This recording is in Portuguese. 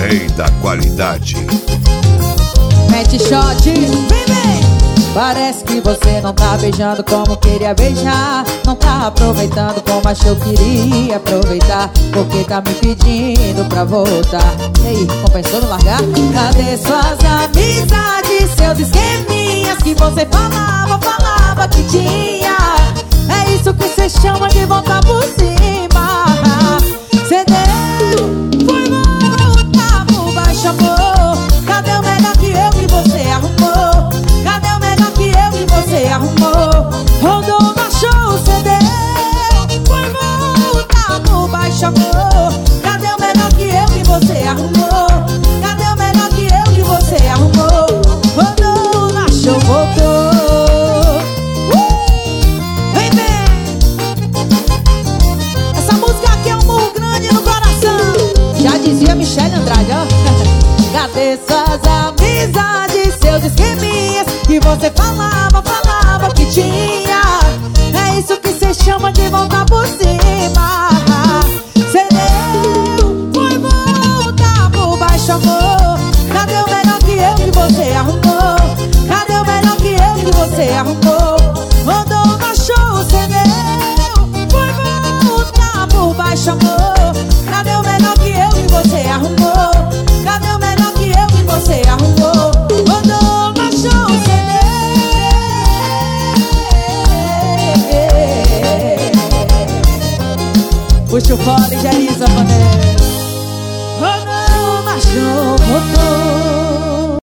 rei da qualidade. Mete shot, vem! Parece que você não tá beijando como queria beijar, não tá aproveitando como achou que queria aproveitar, porque tá me pedindo pra voltar. E aí, compensou não largar? Cadê suas amizades, seus esqueminhas que você falava que tinha? É isso que você chama de voltar por cima. Cê deu, foi voltar por baixo, amor. Cadê o melhor que eu que você arrumou? Cadê o melhor que eu que você arrumou? Rodou, baixou, cê deu, foi voltar por baixo, amor. Cadê o melhor que eu que você arrumou? Cadê o melhor que eu que você arrumou? Rodou, baixou, voltou. Vem, essa música aqui é um murro grande no coração. Já dizia Michele Andrade, ó. Cadê suas amizades, seus esqueminhas que você falava que tinha? É isso que cê chama de voltar por cima. Cê deu, foi voltar por baixo, amor. Cadê o melhor que eu que você arrumou? Cadê o melhor que eu que você arrumou? Rodou, baixou, cê deu, foi voltar por baixo, amor. Cadê o melhor que eu que você arrumou? Cadê o melhor que eu que você arrumou? Rodou, baixou, cê deu. Puxa o fole, Jerisa, panela.